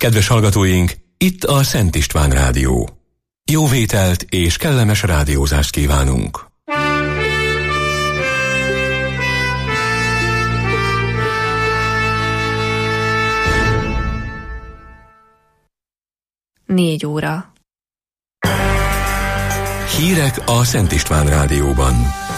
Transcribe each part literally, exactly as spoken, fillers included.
Kedves hallgatóink, itt a Szent István Rádió. Jó vételt és kellemes rádiózást kívánunk! Négy óra. Hírek a Szent István Rádióban.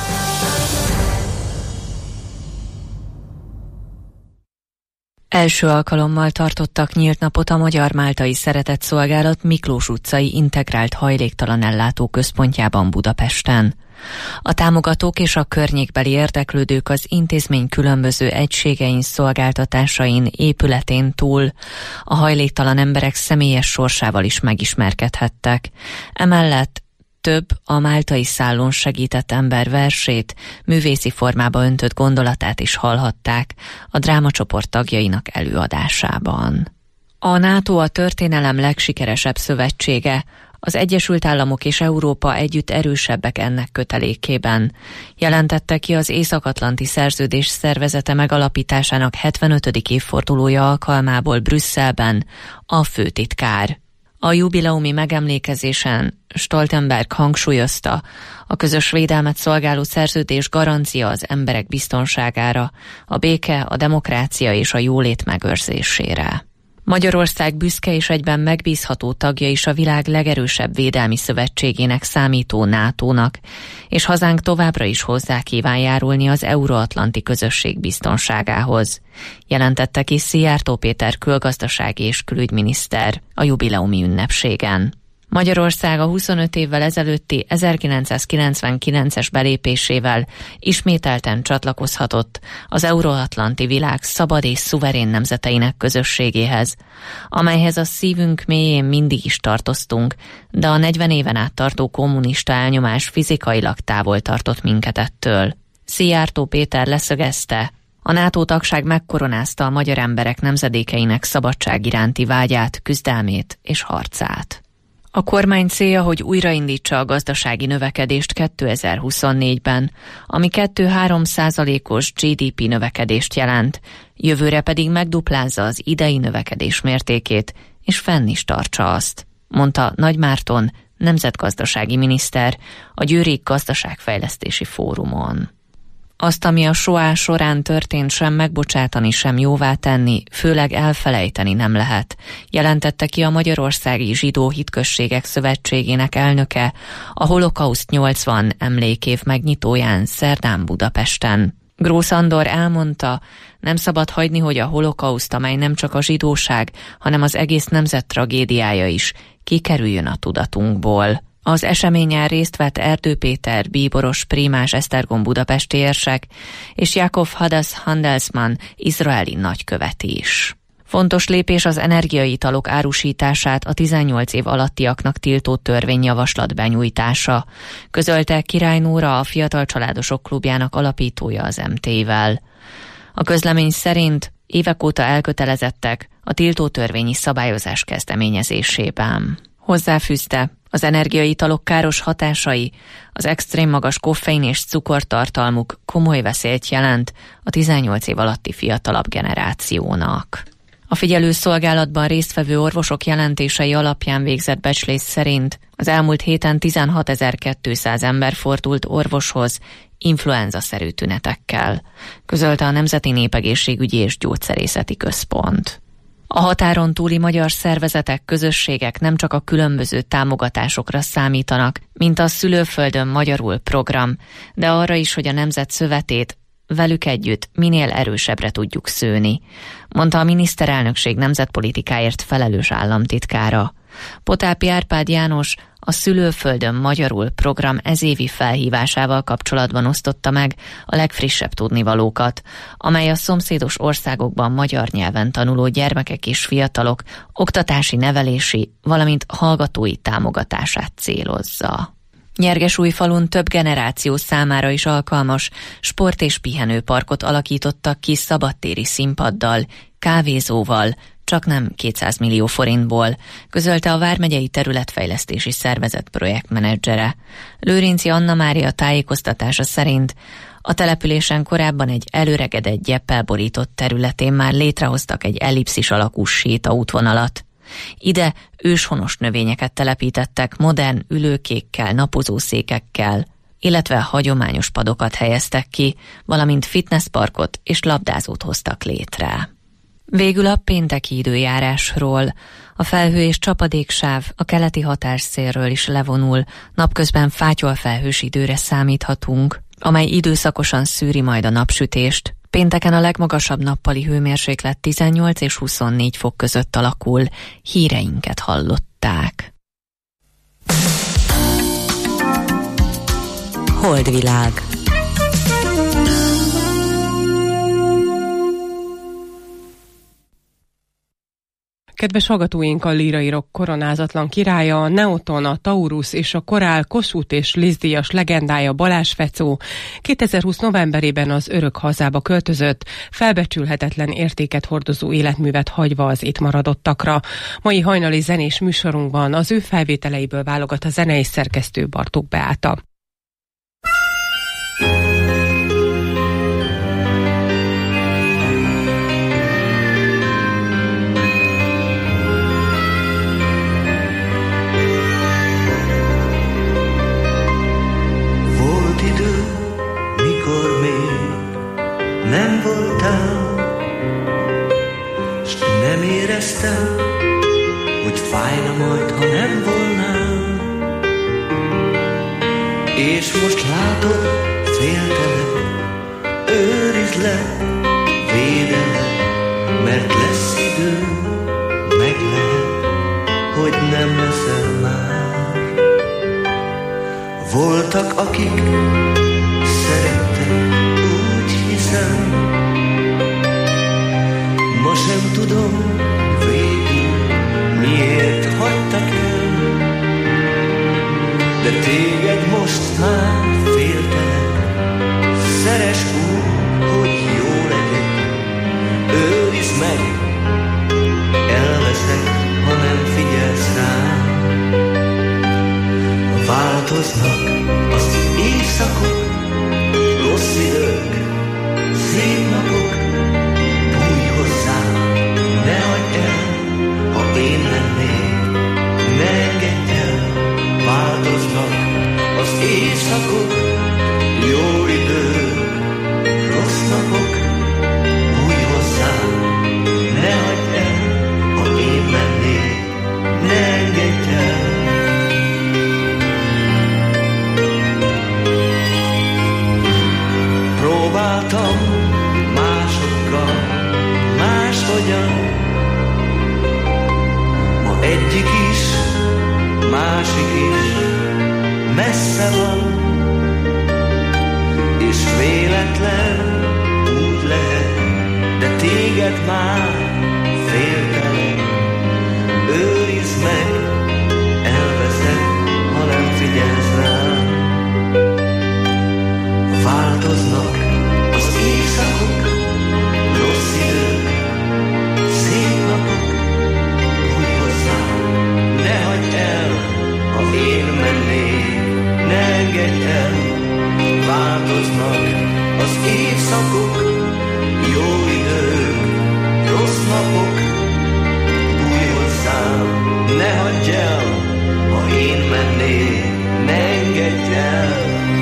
Első alkalommal tartottak nyílt napot a Magyar-Máltai Szeretetszolgálat Miklós utcai integrált hajléktalan ellátó központjában Budapesten. A támogatók és a környékbeli érdeklődők az intézmény különböző egységein, szolgáltatásain, épületén túl a hajléktalan emberek személyes sorsával is megismerkedhettek. Emellett több a máltai szállón segített ember versét, művészi formába öntött gondolatát is hallhatták a drámacsoport tagjainak előadásában. A NATO a történelem legsikeresebb szövetsége, az Egyesült Államok és Európa együtt erősebbek ennek kötelékében, jelentette ki az Észak-Atlanti Szerződés Szervezete megalapításának hetvenötödik évfordulója alkalmából Brüsszelben a főtitkár. A jubileumi megemlékezésen Stoltenberg hangsúlyozta, a közös védelmet szolgáló szerződés garancia az emberek biztonságára, a béke, a demokrácia és a jólét megőrzésére. Magyarország büszke és egyben megbízható tagja is a világ legerősebb védelmi szövetségének számító nátónak, és hazánk továbbra is hozzá kíván járulni az euróatlanti közösség biztonságához, jelentette ki Szijjártó Péter külgazdasági és külügyminiszter a jubileumi ünnepségen. Magyarország a huszonöt évvel ezelőtti ezerkilencszázkilencvenkilences belépésével ismételten csatlakozhatott az euróatlanti világ szabad és szuverén nemzeteinek közösségéhez, amelyhez a szívünk mélyén mindig is tartoztunk, de a negyven éven át tartó kommunista elnyomás fizikailag távol tartott minket ettől. Szijjártó Péter leszögezte, a NATO tagság megkoronázta a magyar emberek nemzedékeinek szabadság iránti vágyát, küzdelmét és harcát. A kormány célja, hogy újraindítsa a gazdasági növekedést kétezer-huszonnégyben, ami kettő-három százalékos gé dé pé növekedést jelent, jövőre pedig megduplázza az idei növekedés mértékét, és fenn is tartsa azt, mondta Nagy Márton, nemzetgazdasági miniszter a Győri Gazdaságfejlesztési Fórumon. Azt, ami a soá során történt, sem megbocsátani, sem jóvá tenni, főleg elfelejteni nem lehet, jelentette ki a Magyarországi Zsidó Hitközségek Szövetségének elnöke a Holokauszt nyolcvan emlékév megnyitóján szerdán Budapesten. Grósz Andor elmondta, nem szabad hagyni, hogy a holokauszt, amely nem csak a zsidóság, hanem az egész nemzet tragédiája is, kikerüljön a tudatunkból. Az eseményen részt vett Erdő Péter, bíboros prímás Esztergom budapesti érsek és Jakov Hadas Handelsmann, izraeli nagykövet is. Fontos lépés az energiaitalok árusítását a tizennyolc év alattiaknak tiltó törvényjavaslat benyújtása, közölte Király Nóra, a Fiatal Családosok Klubjának alapítója az em té-vel. A közlemény szerint évek óta elkötelezettek a tiltó törvényi szabályozás kezdeményezésében. Hozzáfűzte, az energiaitalok káros hatásai, az extrém magas koffein és cukortartalmuk komoly veszélyt jelent a tizennyolc év alatti fiatalabb generációnak. A figyelőszolgálatban résztvevő orvosok jelentései alapján végzett becslés szerint az elmúlt héten tizenhatezer-kétszáz ember fordult orvoshoz influenza-szerű tünetekkel, közölte a Nemzeti Népegészségügyi és Gyógyszerészeti Központ. A határon túli magyar szervezetek, közösségek nem csak a különböző támogatásokra számítanak, mint a Szülőföldön magyarul program, de arra is, hogy a nemzet szövetét velük együtt minél erősebbre tudjuk szőni, mondta a miniszterelnökség nemzetpolitikáért felelős államtitkára. Potápi Árpád János a Szülőföldön magyarul program ezévi felhívásával kapcsolatban osztotta meg a legfrissebb tudnivalókat, amely a szomszédos országokban magyar nyelven tanuló gyermekek és fiatalok oktatási, nevelési, valamint hallgatói támogatását célozza. Nyergesújfalun több generáció számára is alkalmas sport- és pihenőparkot alakítottak ki szabadtéri színpaddal, kávézóval, csak nem kétszáz millió forintból, közölte a Vármegyei Területfejlesztési Szervezet projektmenedzsere. Lőrinci Anna Mária tájékoztatása szerint a településen korábban egy előregedett gyeppel borított területén már létrehoztak egy ellipszis alakú sétaútvonalat. Ide őshonos növényeket telepítettek modern ülőkékkel, napozószékekkel, illetve hagyományos padokat helyeztek ki, valamint fitnessparkot és labdázót hoztak létre. Végül a pénteki időjárásról. A felhő és csapadéksáv a keleti határszélről is levonul, napközben fátyolfelhős időre számíthatunk, amely időszakosan szűri majd a napsütést. Pénteken a legmagasabb nappali hőmérséklet tizennyolc és huszonnégy fok között alakul. Híreinket hallották. Holdvilág. Kedves hallgatóink, a lírai rock koronázatlan királya, a Neoton, a Taurus és a Korál Kossuth és Liszt-díjas legendája Balázs Fecó kétezer-húsz novemberében az örök hazába költözött, felbecsülhetetlen értéket hordozó életművet hagyva az itt maradottakra. Mai hajnali zenés műsorunkban az ő felvételeiből válogat a zenei szerkesztő Bartók Beáta. Nem voltál, s nem éreztem, hogy fájna majd, ha nem volnál. És most látod, féltelek, őrizd le, védelek, mert lesz idő, meg lehet, hogy nem leszel már. Voltak, akik szerettek, ma sem tudom végül, miért hagytak el, de téged most már féltelek. Szeress úgy, hogy jó legyek, őrizd meg, elveszek, ha nem figyelsz rám. Változnak az éjszakok, rossz idők, szép napok, bújj hozzám, ne hagyd el, ha én lennék, ne engedj el. Változnak az éjszakok, jó idők, rossz napok, bújj hozzám, ne hagyd el, ha én lennék, ne engedj el. Próbáltam másokkal, máshogyan, ma egyik is, másik is messze van, és véletlen úgy lehet, de téged már féltelek. Őrizd meg, elveszek, ha nem figyelsz rám. Változnak az éjszakok, rossz idők, szép napok, bújj hozzám, ne hagyd el, ha én mennék, ne engedj el. Változnak az évszakok, jó idők, rossz napok, bújj hozzám, ne hagyd el, ha én mennék, ne engedj el.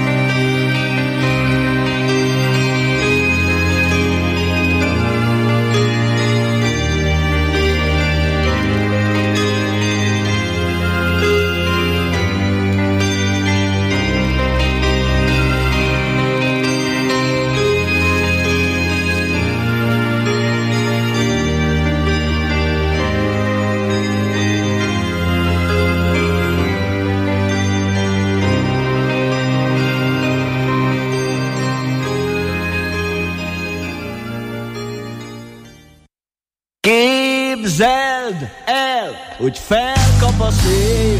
Képzeld el, hogy felkap a szél,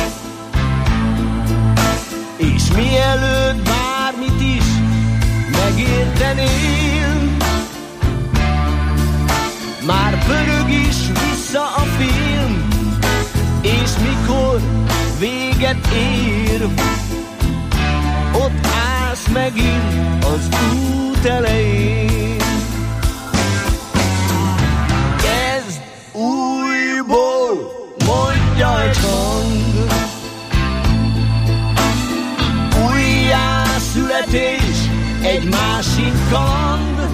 és mielőtt bármit is megértenél, már pörög is vissza a film, és mikor véget ér, ott állsz megint az út elején. Újból születés, egy másik kaland,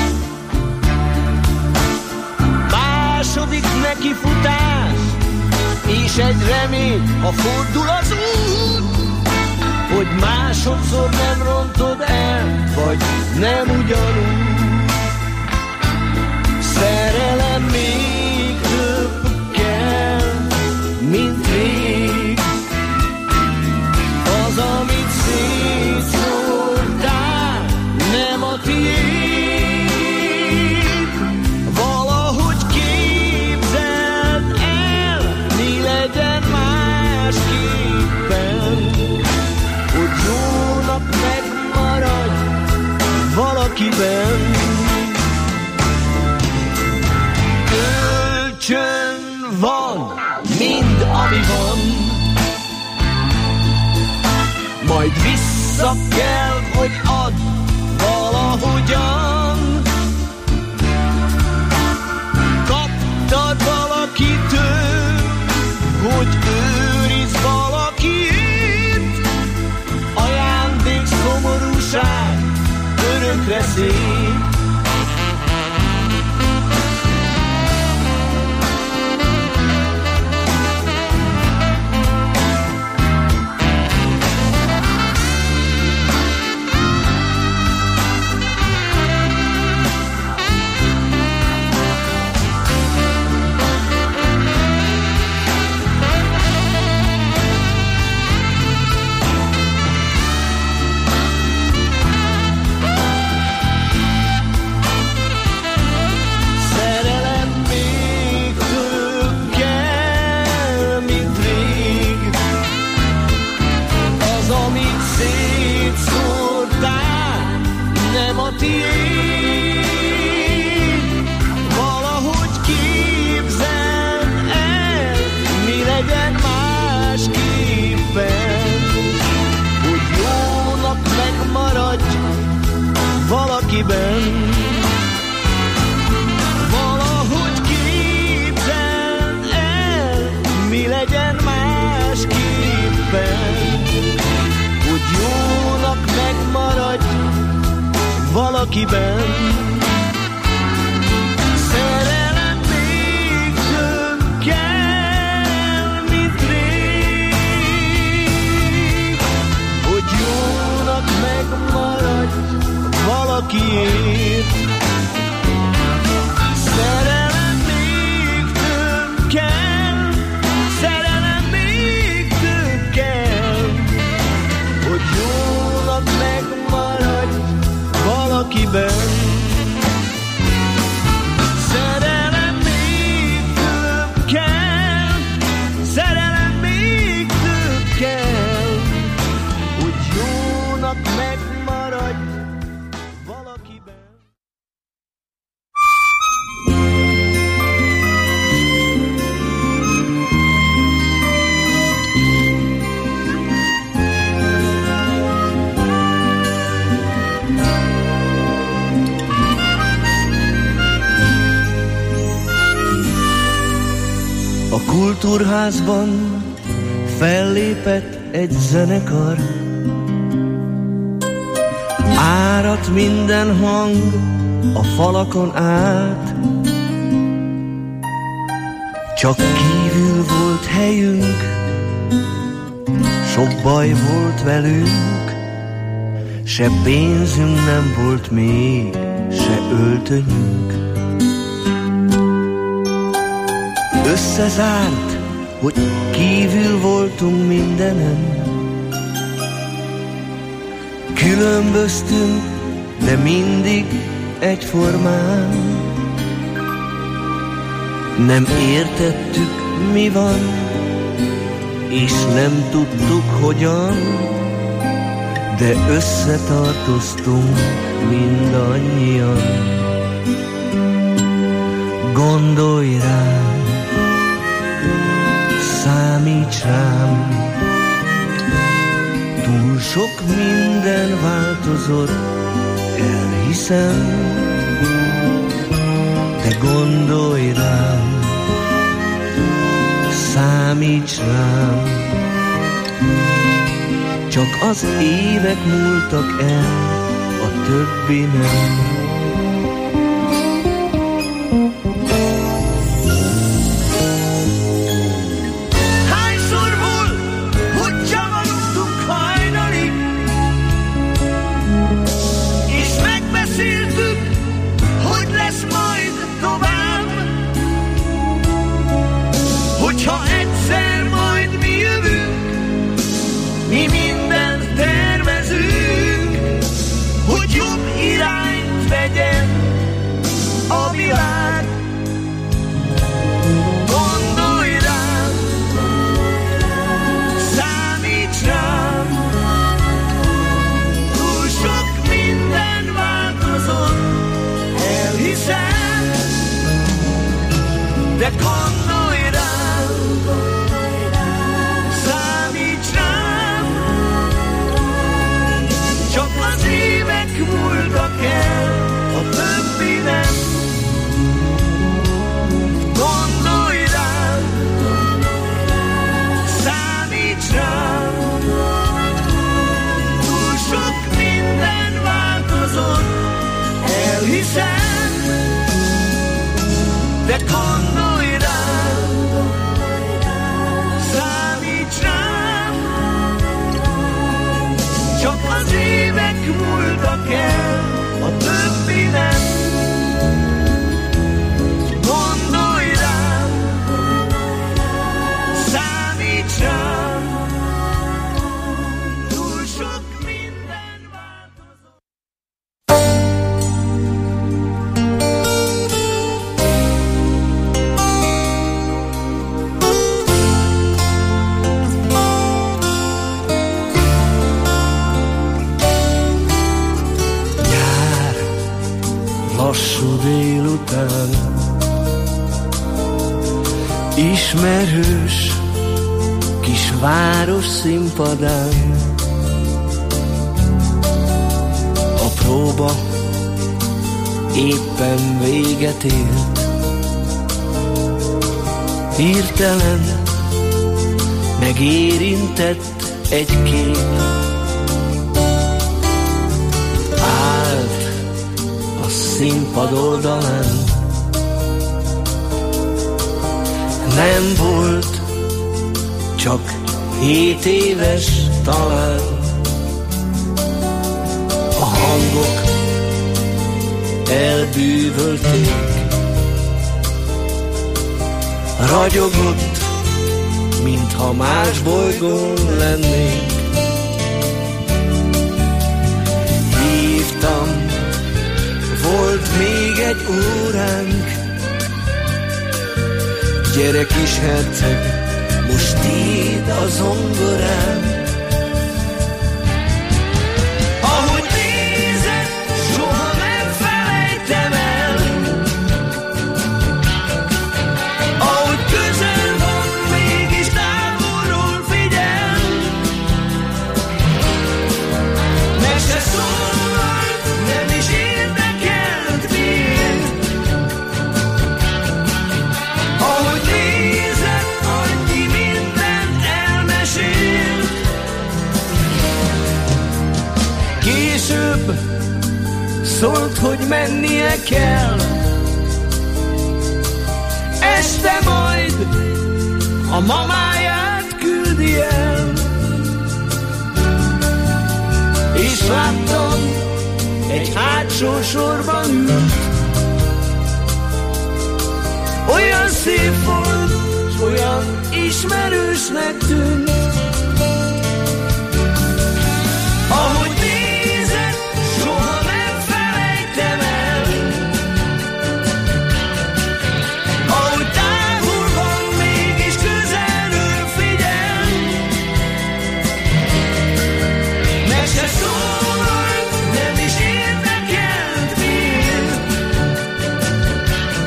második nekifutás, és egy remény, ha fordul az út, hogy másodszor nem rontod el, vagy nem ugyanúgy. Szerelem még több kell, mint rég. Az, amit szétszórtál, nem a tiéd. Valahogy képzeld el, mi legyen másképpen, hogy jónak megmaradj valakiben. Kölcsön van, mind ami van, majd vissza kell, hogy add valahogyan. Kaptad valakitől, hogy őrizd valakit. Ajándék, szomorúság, örökre szép. Valahogy képzeld el, mi legyen másképpen, hogy jónak megmaradj valakiben. Valahogy képzeld el, mi legyen másképpen, hogy jónak megmaradj valakiben. Szerelem még több kell, mint rég, hogy jónak megmaradj valakiért. Szerelem még több kell, szerelem még több kell, hogy jónak megmaradj valakiben. Szerelem még több kell, szerelem még több kell, hogy jónak megmaradj valakiben. A kultúrházban fellépett egy zenekar, áradt minden hang a falakon át. Csak kívül volt helyünk, sok baj volt velünk, se pénzünk nem volt még, se öltönyünk. Összezárt, hogy kívül voltunk mindenen. Különböztünk, de mindig egyformán. Nem értettük, mi van, és nem tudtuk, hogyan, de összetartoztunk mindannyian. Gondolj rám, számíts rám, túl sok minden változott, elhiszem, de gondolj rám, számíts rám, csak az évek múltak el, a többi nem. De gondolj rám, számíts rám, csak az évek múltak el, a többi nem. Gondolj rám, számíts rám, túl sok minden változott, elhiszem, de gondolj rám, számíts rám, csak az évek múltak el, a többi nem. Gondolj rám, számíts rám, túl sok minden változott. Lassú délután, ismerős kis város színpadán, a próba éppen véget ért. Hirtelen megérintett egy kép, színpad oldalán. Nem volt, csak hét éves talán. A hangok elbűvölték, ragyogott, mintha más bolygón lennénk. Hívtam, volt még egy óránk, gyere kis herceg, most tiéd a zongorám. Ahogy nézed, soha nem felejtem el, ahogy közel van, mégis távolról figyel. Meg se szólalt, nem is érdekelt miért. Ahogy nézed, annyi mindent elmesél. Később szólt, hogy mennie kell, este majd a mamáját küldi el. És láttam, egy hátsó sorban ült, olyan szép volt, s olyan ismerősnek tűnt. Ahogy nézed, soha nem felejtem el, ahogy távol van, mégis közelről figyel. Meg se szólalt, nem is érdekelt miért.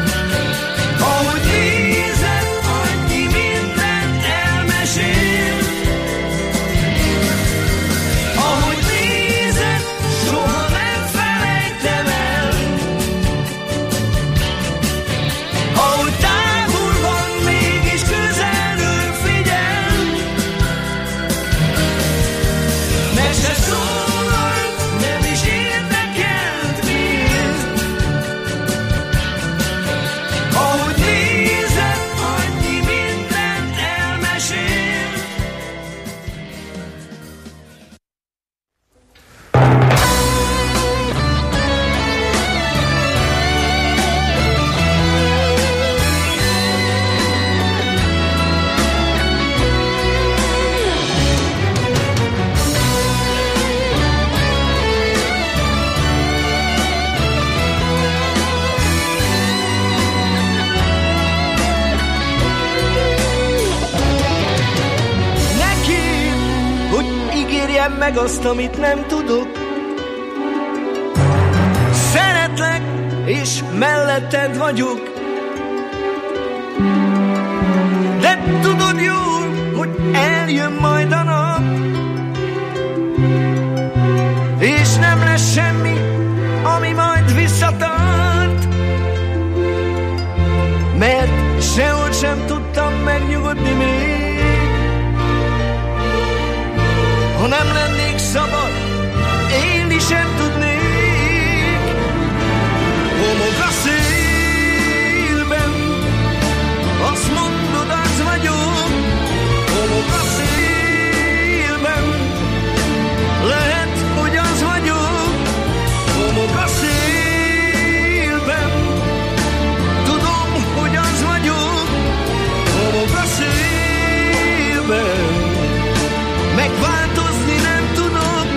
Ahogy nézed, annyi mindent elmesél. meg azt, amit nem tudok. Szeretlek, és melletted vagyok. De tudod jól, hogy eljön majd a nap, és nem lesz semmi, ami majd visszatart. Mert sehol sem tudtam megnyugodni még. Ha nem lennék szabad, élni sem tudnék. Homok a szélben, azt mondod, az vagyok. Homok a szélben, lehet, hogy az vagyok. Homok a szélben, tudom, hogy az vagyok. Homok a szélben, megváltozni nem tudok.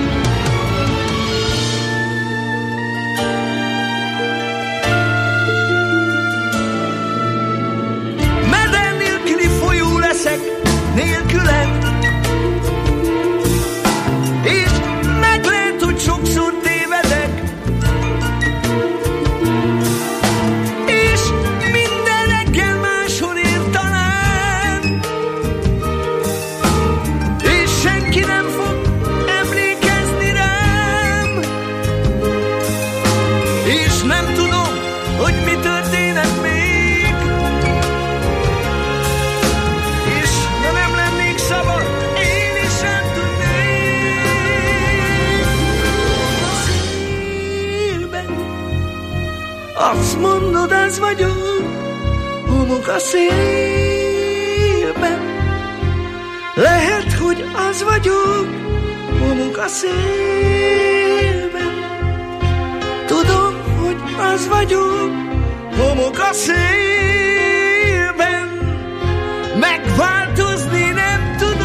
Meder nélküli folyó leszek nélküled, és meg lehet, hogy sokszor tévedek, és minden reggel máshol ér talán, és senki nem fog emlékezni rám, és nem tudom, hogy mi történhet még, és ha nem lennék szabad, élni sem tudnék. A szélben, azt mondod, az vagyok. Homok a szélben, lehet, hogy az vagyok. Homok a szélben, tudom, hogy az vagyok. Homok a szélben, megváltozni nem tudom.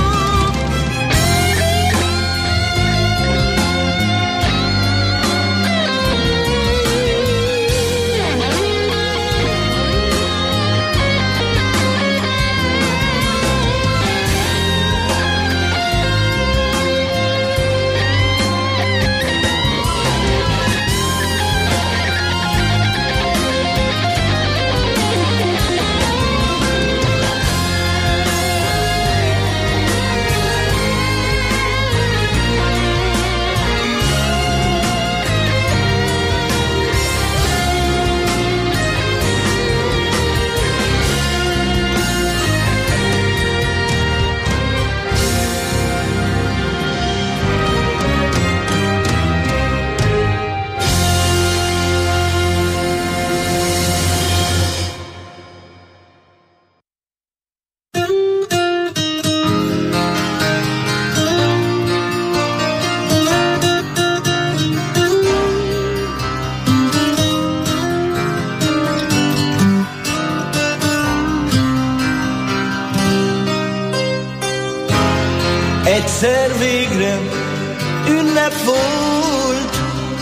Egyszer végre ünnep volt,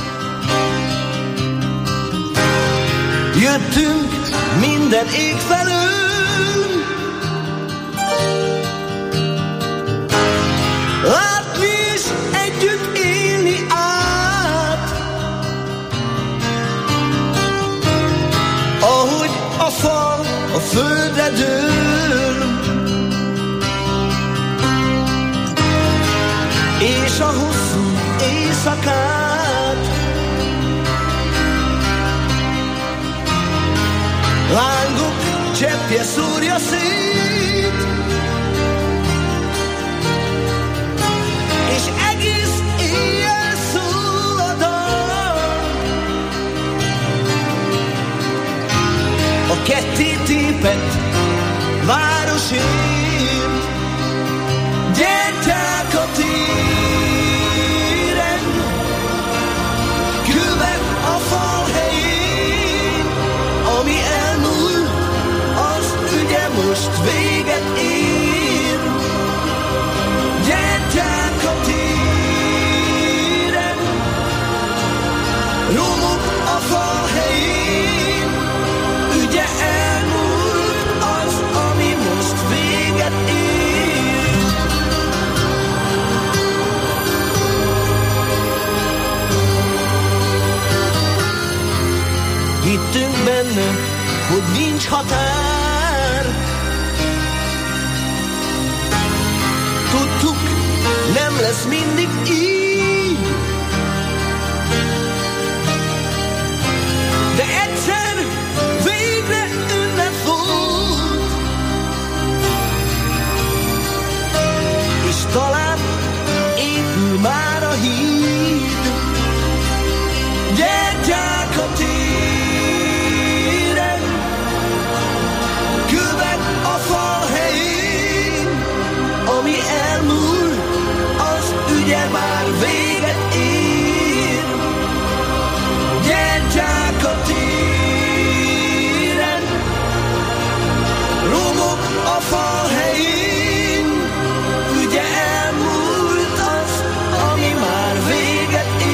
jöttünk minden ég felől, látni és együtt élni át, ahogy a fal a földre dől, és a hosszú éjszakát lángok cseppje szúrja szét, és egész éjjel szól a dal. A ketté tépett városért gyertyák a téren, követ a fal helyén, ami elmúlt, az ugye most véget ér. Gyertyák a téren, romok a fal helyén, ugye elmúlt az, ami most véget ér. hittünk benne, hogy nincs határ. Tudtuk, nem lesz mindig így, de egyszer végre ünnep volt, és talán épül már a híd. Gyertyák a téren, kövek a fal helyén, ami elmúlt, az ugye már véget ér. Gyertyák a téren, romok a fal helyén, ugye elmúlt az, ami már véget ér.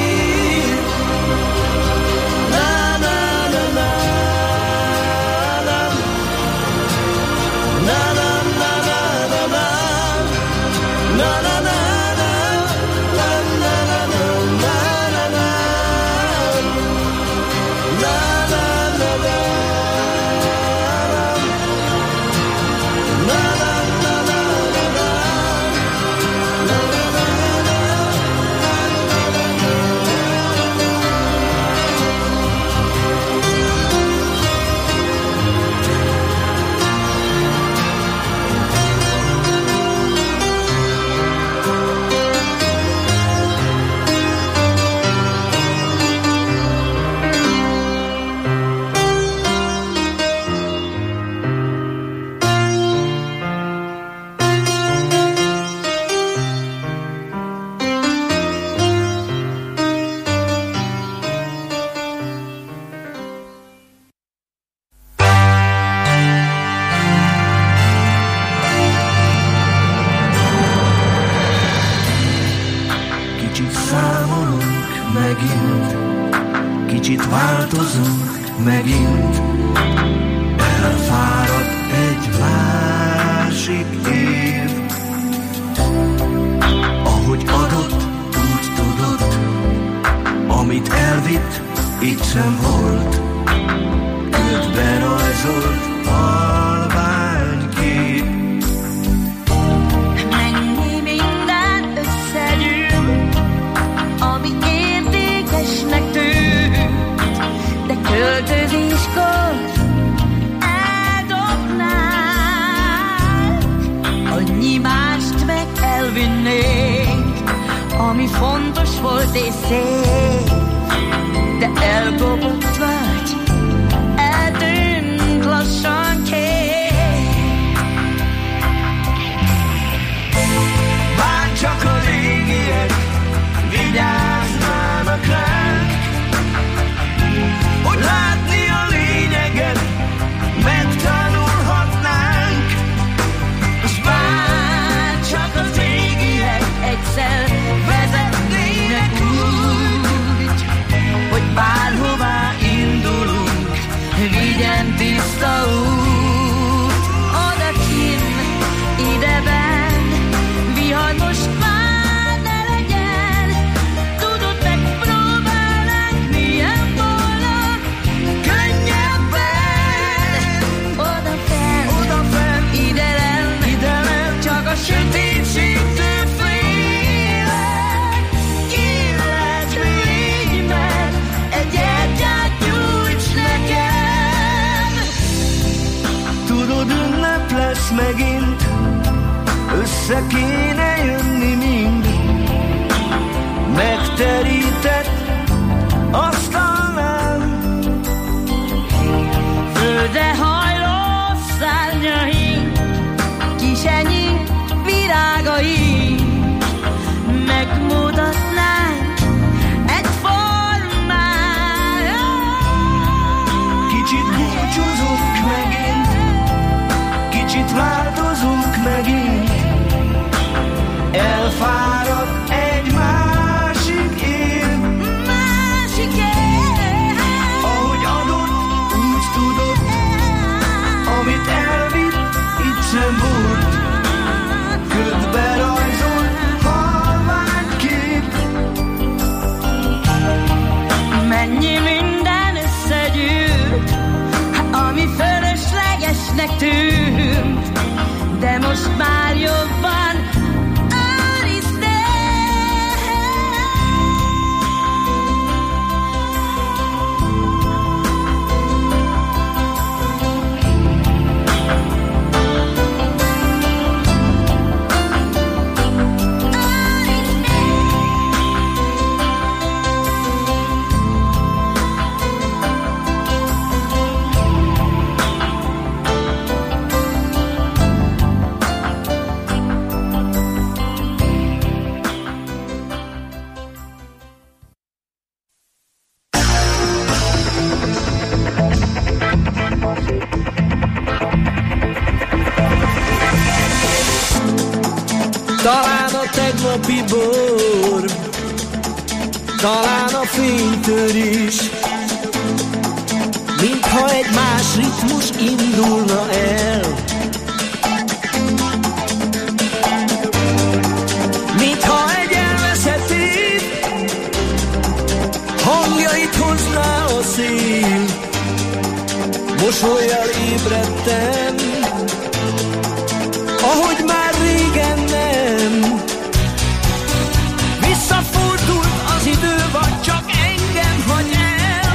Na na na na na na na na na na na na na. Megint elfáradt egy másik év, ahogy adott, úgy tudott, amit elvitt, itt sem volt, ködbe rajzolt halványkép. Mennyi minden összegyűl, ami értékesnek tűnt, de költözéskor eldobnánk, annyi mást meg elvinnénk, ami fontos volt és szép, de elkopott vagy, eltűnt lassan kép. Bár csak a régiek vigyáznának ránk, hogy látni a lényeget megtanulhatnánk, és bár csak az régiek egyszer vezetnének úgy, hogy bárhová indulunk, vigyen tiszta út. Odakinn, ideben, vihar most már ne legyen, tudod, megpróbálnánk, milyen boldog, könnyebben. Odafenn, odafenn, ide lenn, ide lenn, csak a sötétségtől félek, illet, légy meg, egy gyertyát nyújts nekem. tudod, ünnep lesz megint, össze kéne jönni mind, megterített asztalnál. Földre hajló szárnyaink, kisenyink, virágaink, megmutatnánk egy formát. Kicsit búcsúzunk megint, kicsit változunk megint, most már jobban Alistair. Talán a tegnapi bor, talán a fénytör is, mintha egy más ritmus indulna el. Mintha egy elveszett év hangjait hozná a szél. Mosollyal ébredtem, ahogy már régen nem. Visszafordult az idő, vagy csak engem hagy el.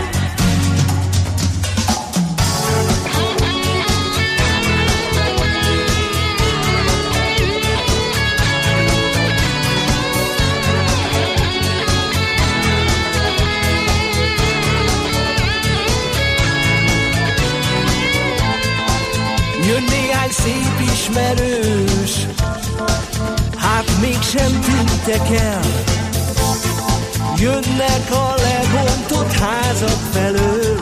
Jön néhány szép ismerős, hát mégsem tűntek el. Jönnek a lebontott házak felől.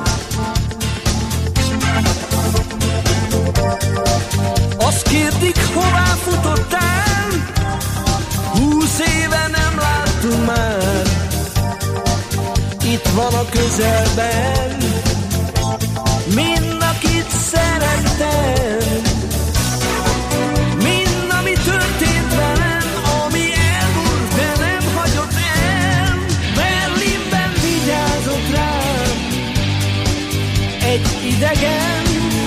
Azt kérdik, hová futottál? Húsz éve nem láttunk már. Itt van a közelben mind, akit szerettem. Mind, ami történt velem, ami elmúlt, de nem hagyott el. Berlinben vigyázott rám egy idegen.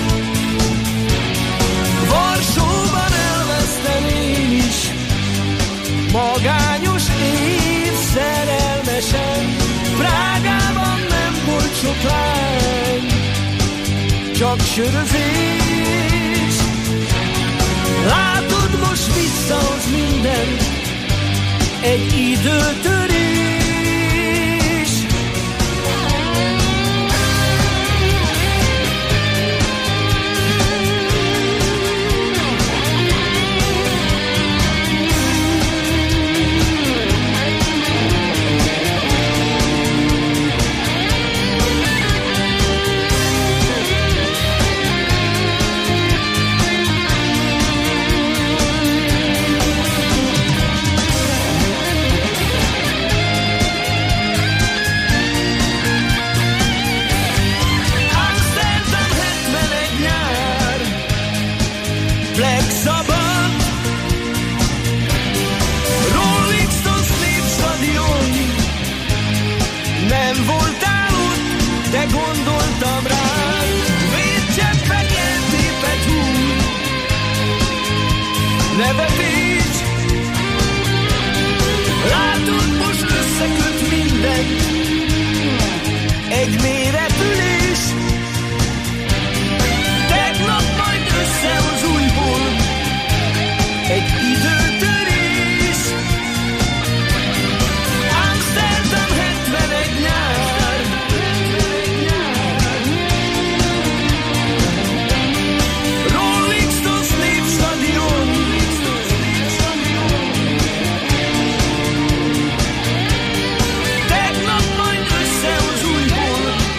Varsóban elvesztem én is, magányos év szerelmesen. Prágában nem volt sok lány, csak sörözés. Látod, most visszahoz mindent egy időtörés. De gondoltam rád, védcseppek eltépet húr. Ne vetíts, látod, most összeköt minden egy mély repülés. Tegnap majd összehoz újból egy időtörés. Amsterdam hetvenegy nyár. Tegnap majd összehoz újból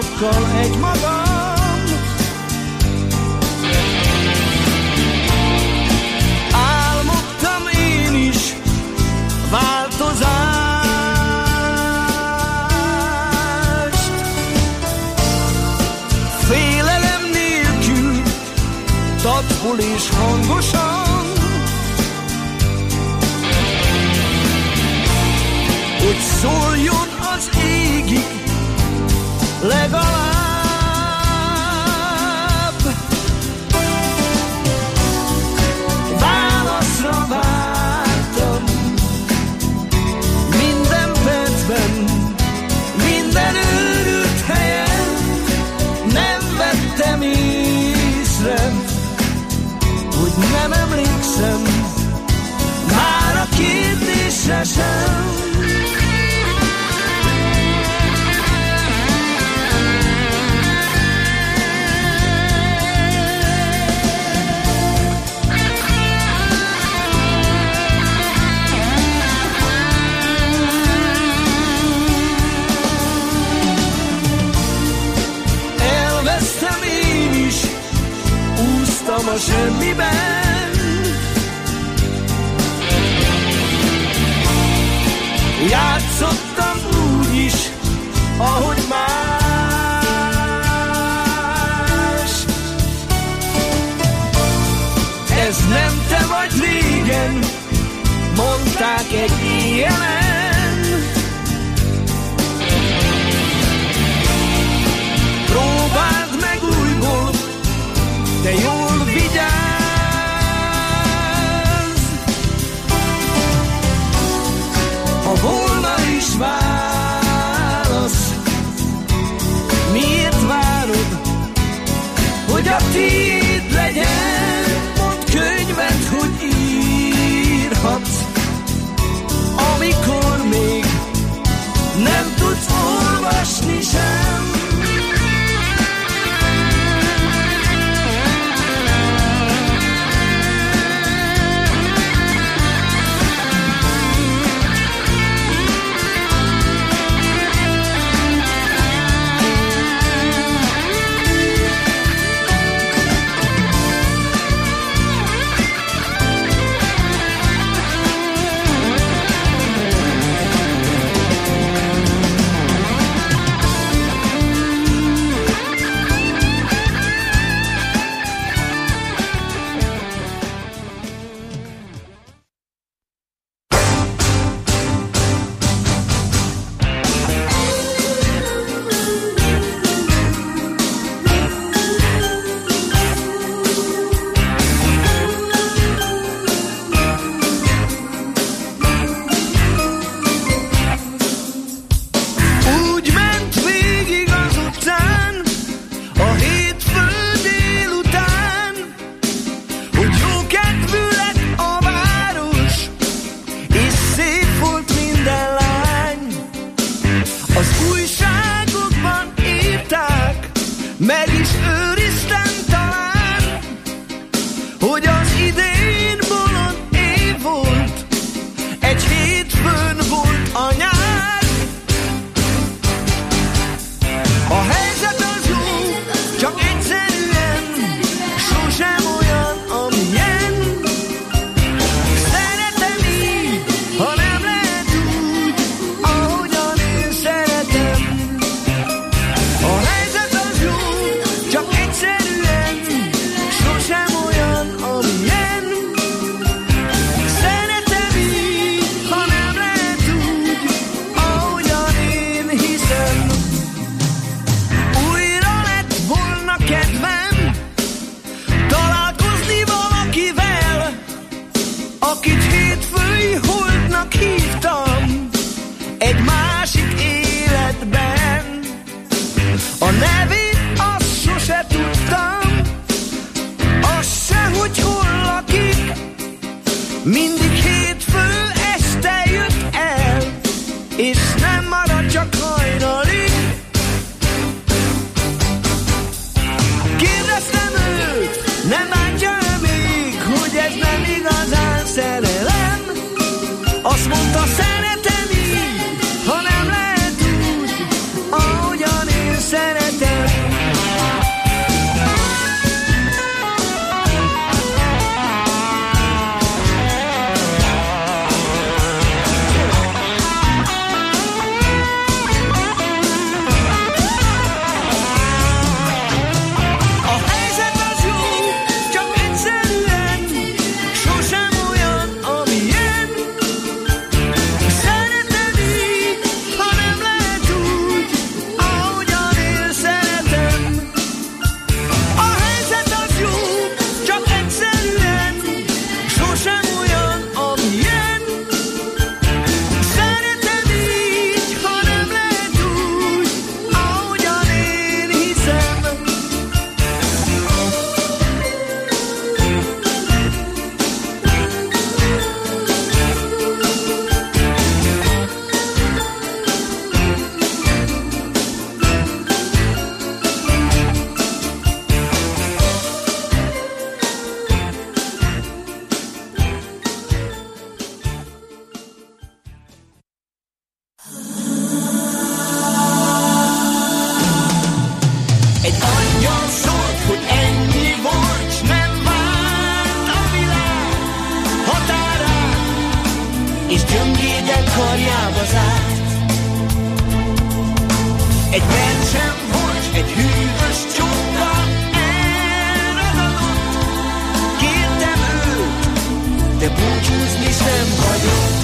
másokkal egymagam. Álmodtam én is változást, félelem nélkül, tatból és hangosan, hogy szóljon az égig legalább. Válaszra vártam minden percben, minden őrült helyen, nem vettem észre, hogy nem emlékszem már a kérdésre sem. A semmiben játszottam úgy is, ahogy más. Ez nem te vagy régen, mondták egy éjjelen. Próbáld meg újból, de jól vigyázz, ha volna is válasz, miért várod, hogy a tiéd legyen? Mondd könyvet, hogy írhatsz, amikor még nem tudsz olvasni sem. Azt mondta, szeretem így, ha nem lehet úgy, ahogyan én szeretem. karjába zárt. Egy versen volt, egy hűvös csóka, elragadott. Kértem őt, de búcsúzni sem hagyott.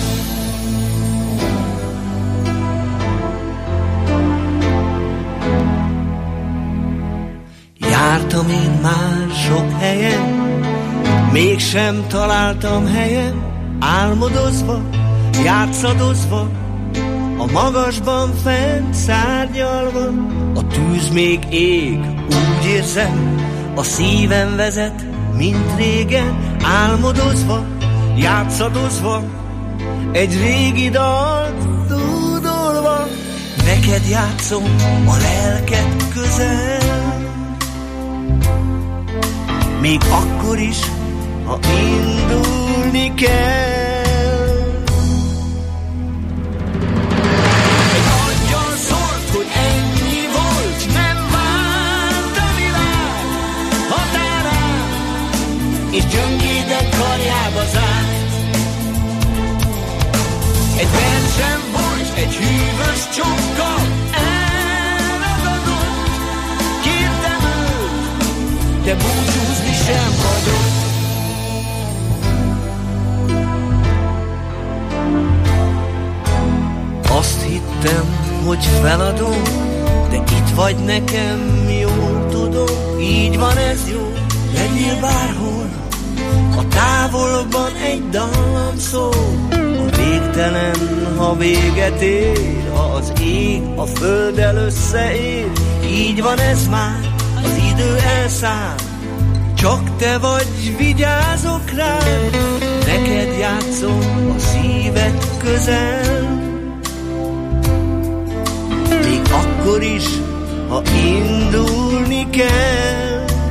Jártam én már sok helyen, mégsem találtam helyen, álmodozva, játszadozva, a magasban fent szárnyalva. A tűz még ég, úgy érzem, a szívem vezet, mint régen, álmodozva, játszadozva, egy régi dalt dúdolva. Neked játszom a lelked közel, még akkor is, ha indulni kell. Egy angyal szólt, hogy ennyi volt, nem várt a világ határán, és gyöngéden karjába zárt. Egy versen volt, egy hűvös csóka, elragadott. Kértem őt, de búcsúzni sem hagyott. Azt hittem, hogy feladom, de itt vagy nekem, jól tudom. Így van, ez jó, legyél bárhol, a távolban egy dallam szól. A végtelen, ha véget ér, ha az ég a földdel összeér. Így van, ez már, az idő elszáll, csak te vagy, vigyázok rád. Neked játszom a szíved közel, még akkor is, ha indulni kell.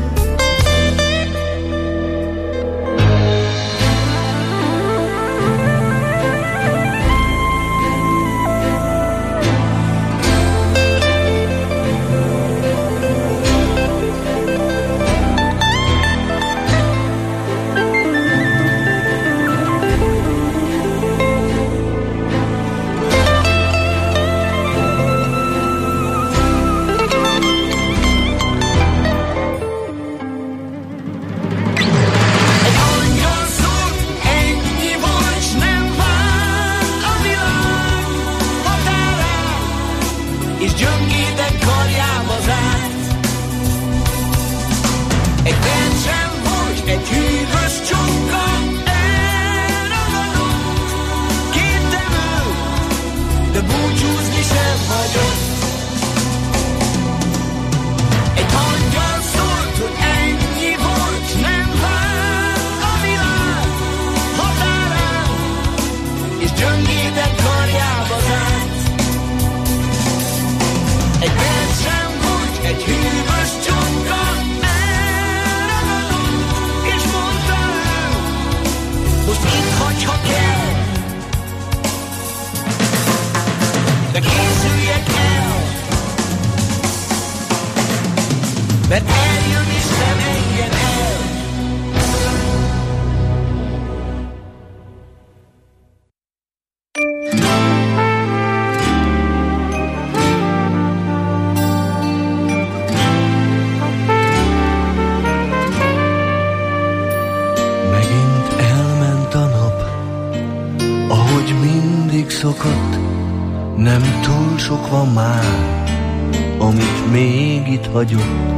Nem túl sok van már, amit még itt hagyott.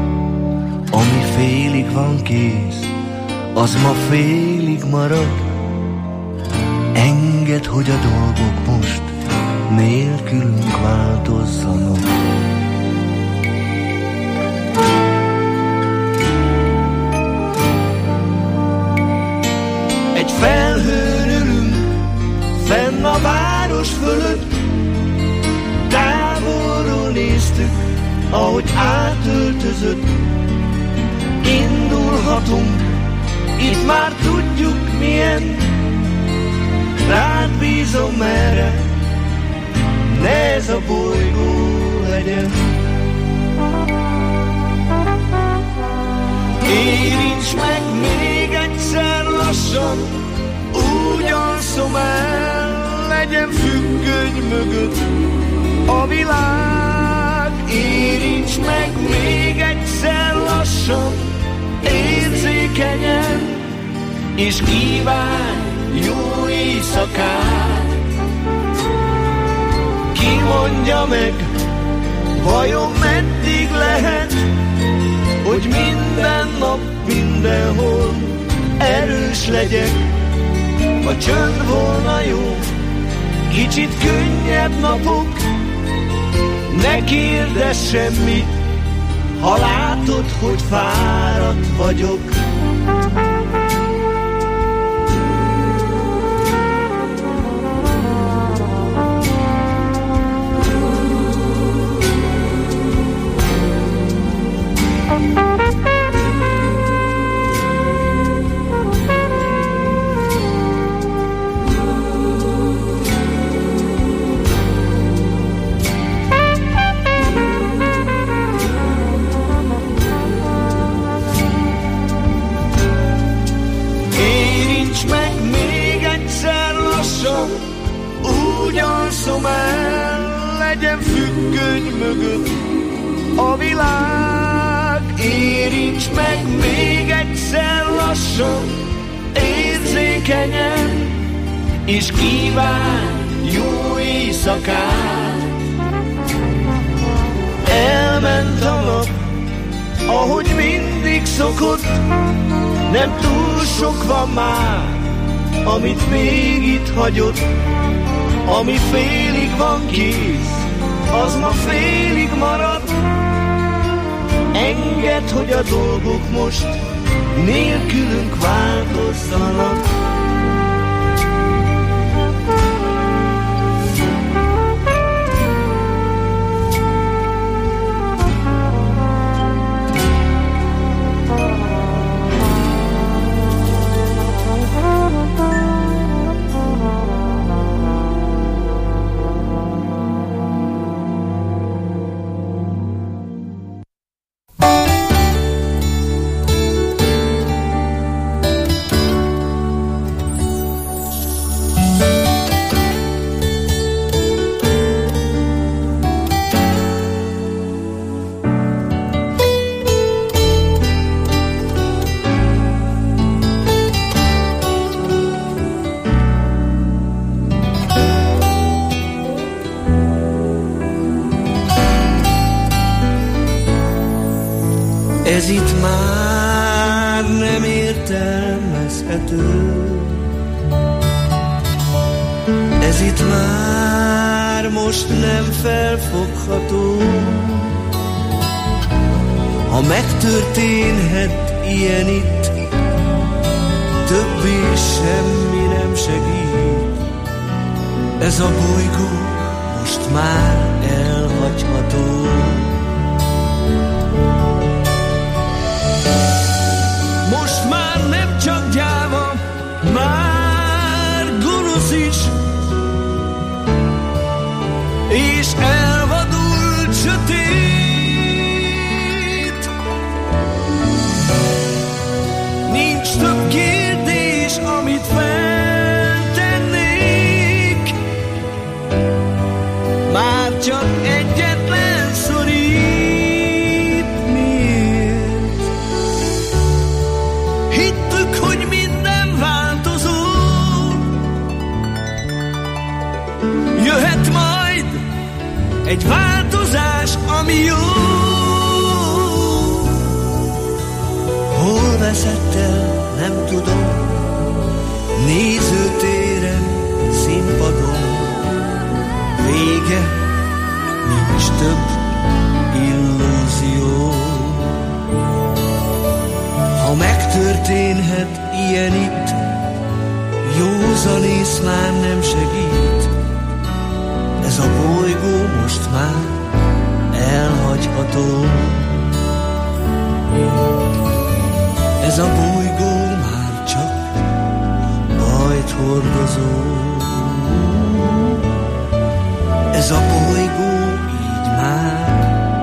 Ami félig van kész, az ma félig marad. Engedd, hogy a dolgok most nélkülünk változzanak. Egy felhőn ülünk, fenn a város fölött. Távolról néztük, ahogy átöltözött. Indulhatunk, itt már tudjuk milyen. Rád bízom merre, ne ez a bolygó legyen. Érints meg még egyszer lassan, úgy alszom el egy legyen függöny mögött a világ. Érints meg még egyszer lassan, érzékenyen, és kívánj jó éjszakát. Ki mondja meg, vajon meddig lehet, hogy minden nap, mindenhol erős legyek. Ha csönd volna jó, kicsit könnyebb napok, ne kérdezz semmit, ha látod, hogy fáradt vagyok. Úgy alszom el, legyen függöny mögött a világ. Érints meg még egyszer lassan, érzékenyen, és kívánj jó éjszakát. Elment a nap, ahogy mindig szokott, nem túl sok van már, amit még itt hagyott. Ami félig van kész, az ma félig marad. Engedd, hogy a dolgok most nélkülünk változzanak. Ez itt már nem értelmezhető, ez itt már most nem felfogható. Ha megtörténhet ilyen itt, többé semmi nem segít. Ez a bolygó most már elhagyható. Most már nem csak gyáva, már gonosz is, és elvadult sötét. Nincs több kérdés, amit feltennék, már csak egyetlen szorít. Jöhet majd egy változás, ami jó. Hol veszett el, nem tudom, nézőtéren, színpadon. Vége, nincs több illúzió. Ha megtörténhet ilyen itt, józanész már nem segít. Ez a bolygó most már elhagyható. Ez a bolygó már csak bajt hordozó. Ez a bolygó így már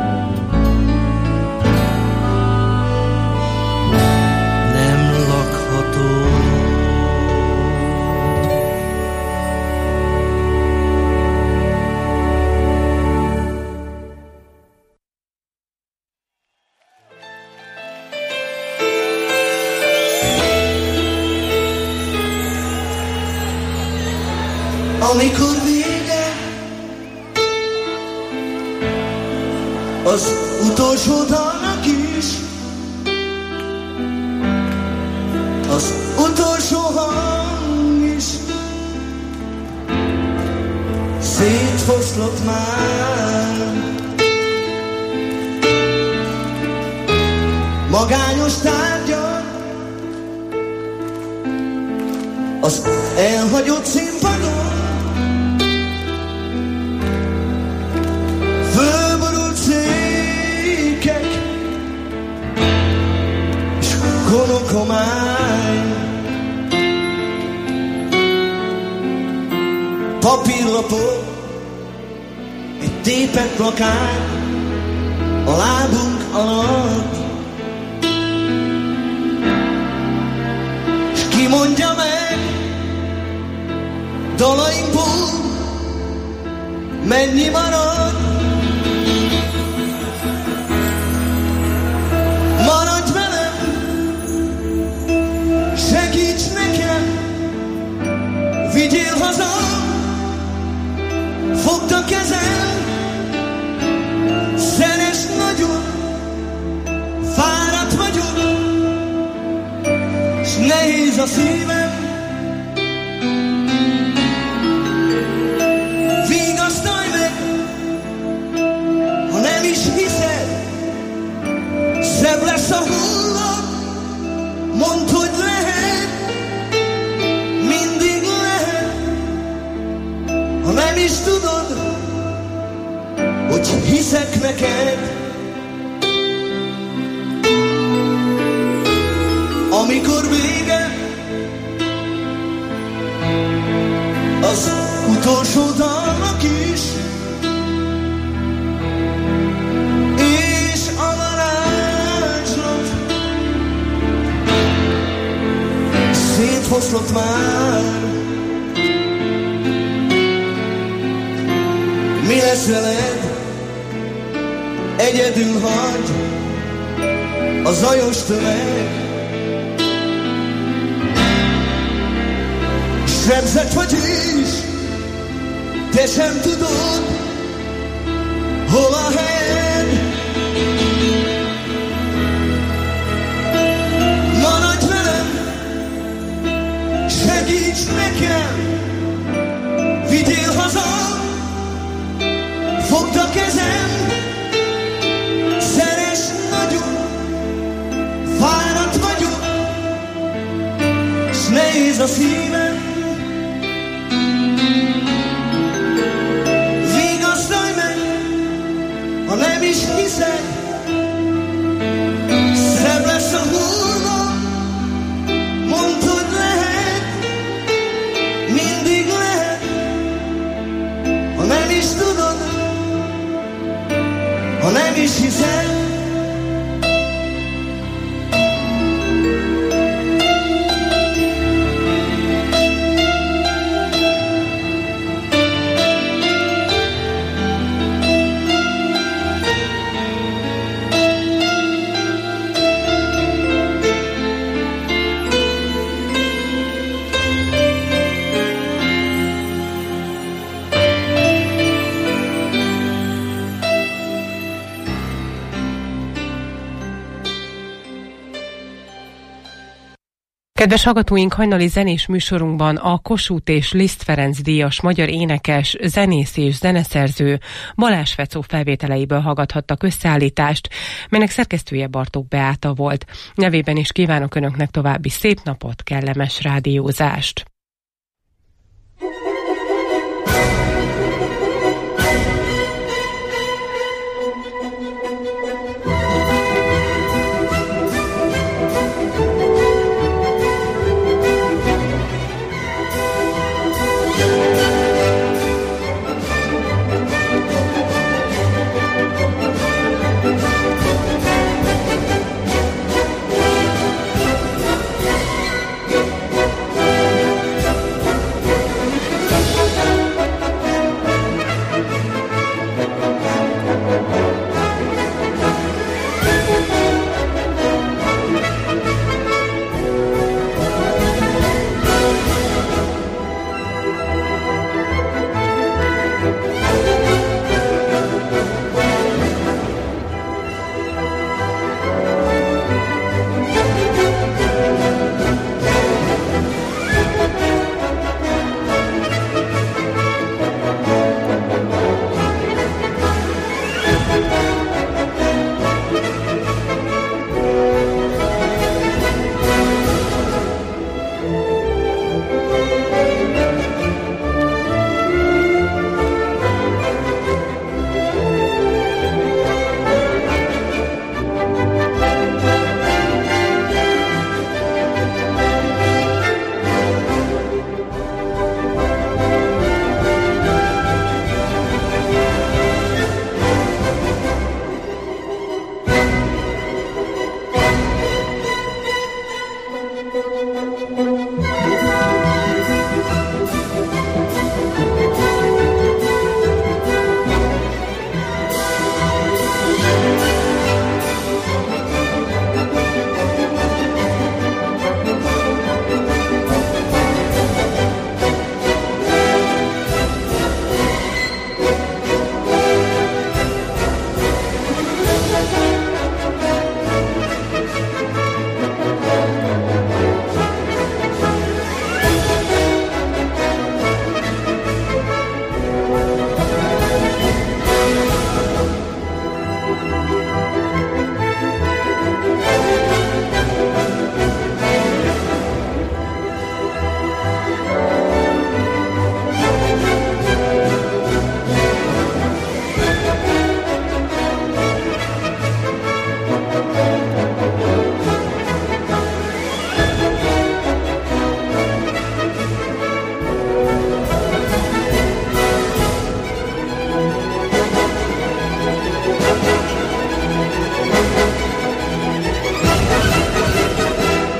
nem lakható. amikor vége az utolsó dalnak is, az utolsó hang is szétfoszlott már. Magányos tárgyak az elhagyott színpadon, fölborult székek és konokomány, papírlapok, egy tépett plakát a lábunk alatt. Ki mondja meg dalainkból mennyi marad? Maradj velem, segíts nekem, vigyél haza, fogd a kezem, szeresd nagyon, fáradt vagyok, s nehéz a szívem. Vigasztalj meg, ha nem is hiszed, szebb lesz a holnap, mondd, hogy lehet, mindig lehet, ha nem is tudod, hogy hiszek neked. Amikor vége az utolsó dalnak is, és a varázslat szétfoszlott már. Mi lesz veled? Egyedül hagy a zajos tömeg. Sebzett vagy is, te sem tudod, hol a helyed. Maradj velem, segíts nekem, vigyél haza, fogd a kezem, szeress nagyon, fáradt vagyok, s nehéz a szívem. Ha nem is hiszed, szebb lesz a holnap, mondd, hogy lehet, mindig lehet, ha nem is tudod, ha nem is hiszed. Kedves hallgatóink, hajnali zenés műsorunkban a Kossuth és Liszt Ferenc díjas magyar énekes, zenész és zeneszerző Balázs Fecó felvételeiből hallgathattak összeállítást, melynek szerkesztője Bartók Beáta volt. Nevében is kívánok Önöknek további szép napot, kellemes rádiózást!